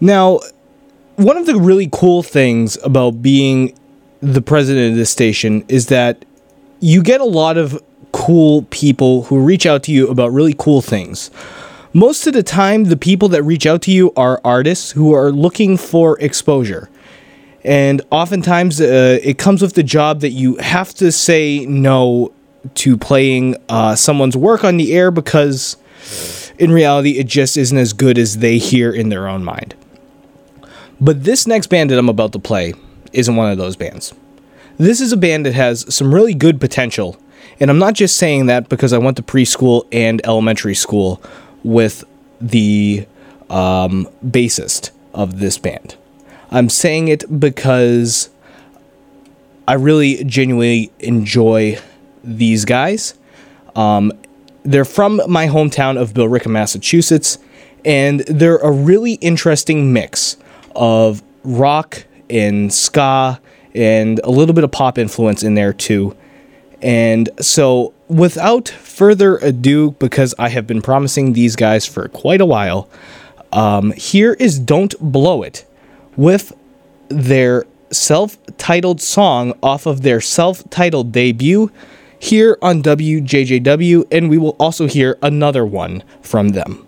Now, one of the really cool things about being the president of this station is that you get a lot of cool people who reach out to you about really cool things. Most of the time, the people that reach out to you are artists who are looking for exposure. And oftentimes, it comes with the job that you have to say no to playing someone's work on the air because, in reality, it just isn't as good as they hear in their own mind. But this next band that I'm about to play isn't one of those bands. This is a band that has some really good potential, and I'm not just saying that because I went to preschool and elementary school with the bassist of this band. I'm saying it because I really genuinely enjoy these guys. They're from my hometown of Billerica, Massachusetts, and they're a really interesting mix of rock and ska and a little bit of pop influence in there too. And so without further ado, because I have been promising these guys for quite a while, here is Don't Blow It with their self-titled song off of their self-titled debut here on WJJW, and we will also hear another one from them.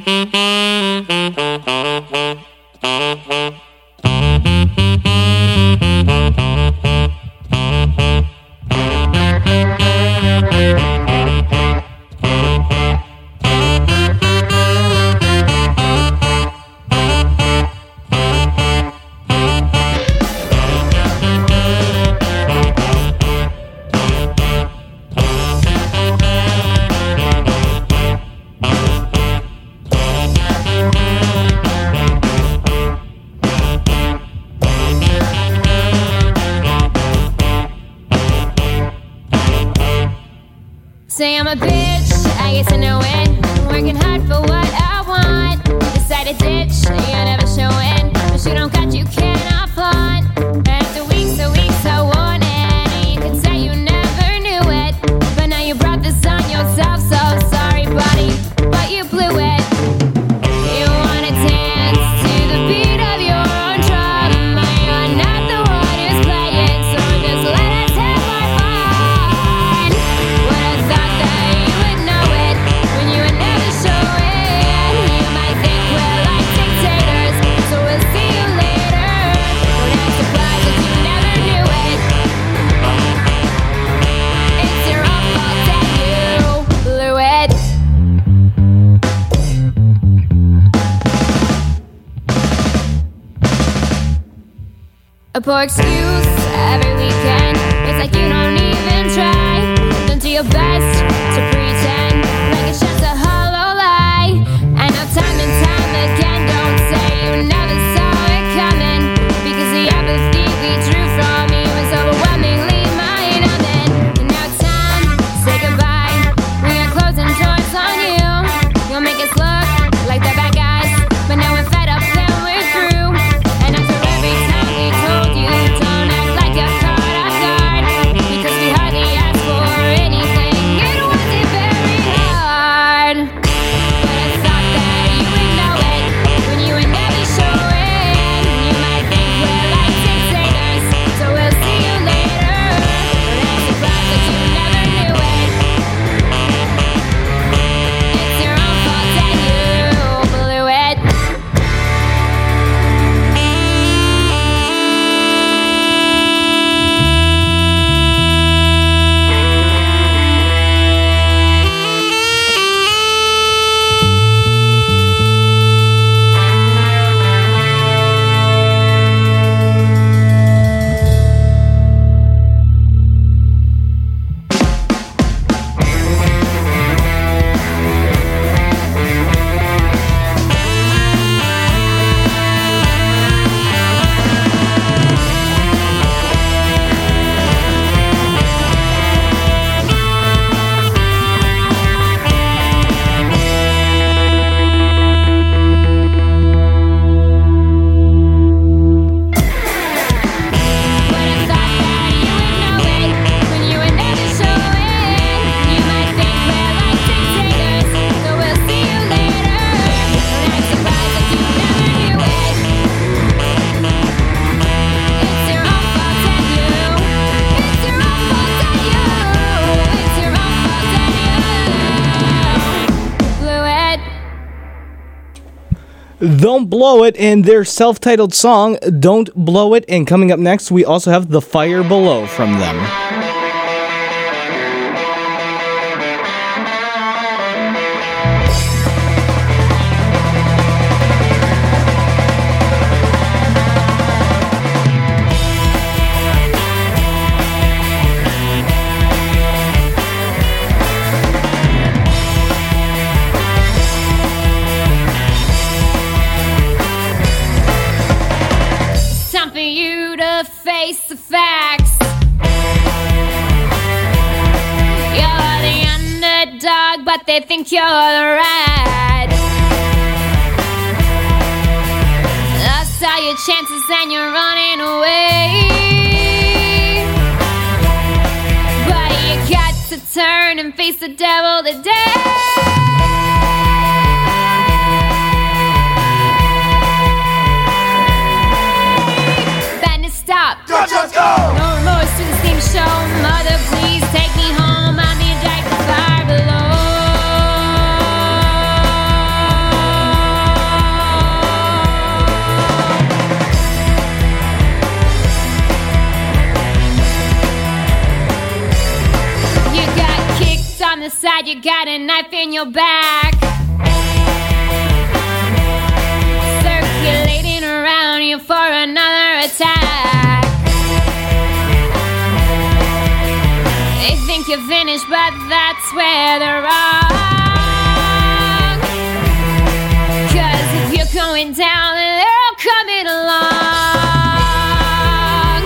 Say I'm a bitch, I get to know it. Working hard for what I want. Decided ditch, you're never showing. But you don't got, you cannot flaunt. After weeks and weeks I want it. You could say you never knew it. But now you brought this on yourself. So sorry buddy, but you blew it. You wanna dance to the beat of your own drum. You're not the one who's playing, so just let us have our fun. What I thought that you would know it when you would never show it. You might think we're like dictators, so we'll see you later. Don't act surprised if you never knew it. It's your own fault that you blew it. A poor excuse every weekend. It's like you don't even try. Don't do your best to pretend like it's just a hollow lie. I know time and time again, don't say you never saw it coming, because the apathy we drew from you was overwhelmingly mine. And now it's time to say goodbye. We are closing doors on you. You'll make us look like the bad guys, but now we're fed up and we're through. And after every time we told you, don't act like you're caught off guard, because we hardly asked for anything. Don't Blow It and their self-titled song, Don't Blow It. And coming up next, we also have The Fire Below from them. Face the facts. You're the underdog, but they think you're the rat. Lost all your chances and you're running away. But you got to turn and face the devil today. Stop. Let's go. No remorse to the steam show. Mother, please take me home. I'm the jack the fire below. You got kicked on the side. You got a knife in your back. Circulating around you for another attack. They think you're finished, but that's where they're wrong. 'Cause if you're going down, then they're all coming along.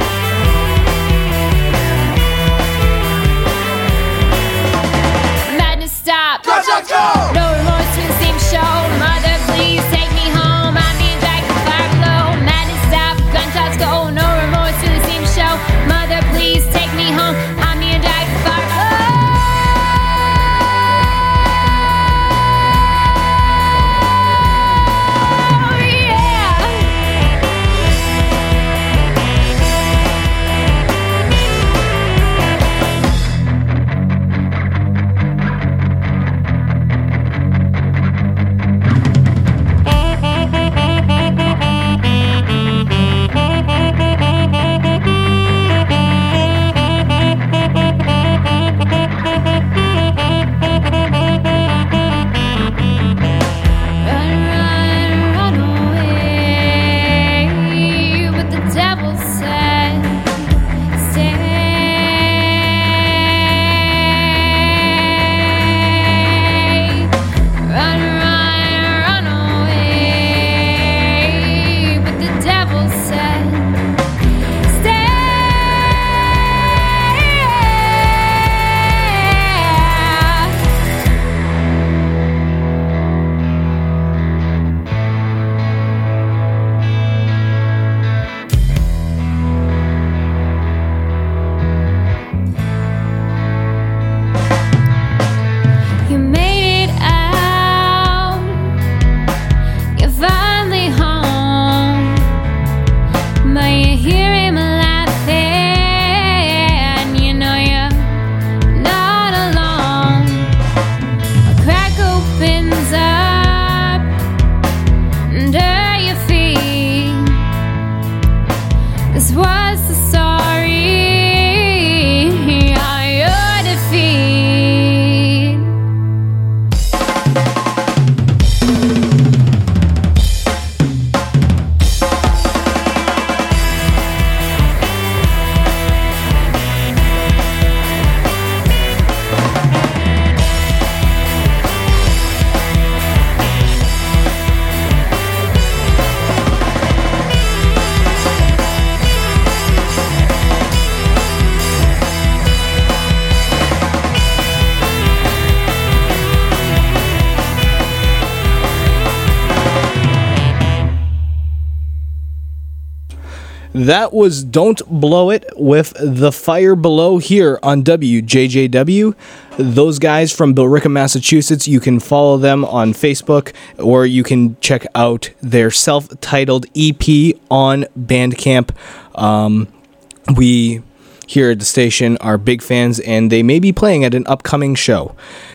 Madness stop. Let's go. No remorse to the same show. Mother, please take me home. I'm being dragged to fire below. Madness stop. Gunshots go. No remorse to the same show. Mother, please take me home. I'm being dragged to fire below. That was Don't Blow It with The Fire Below here on WJJW. Those guys from Billerica, Massachusetts, you can follow them on Facebook, or you can check out their self-titled EP on Bandcamp. We here at the station are big fans, and they may be playing at an upcoming show.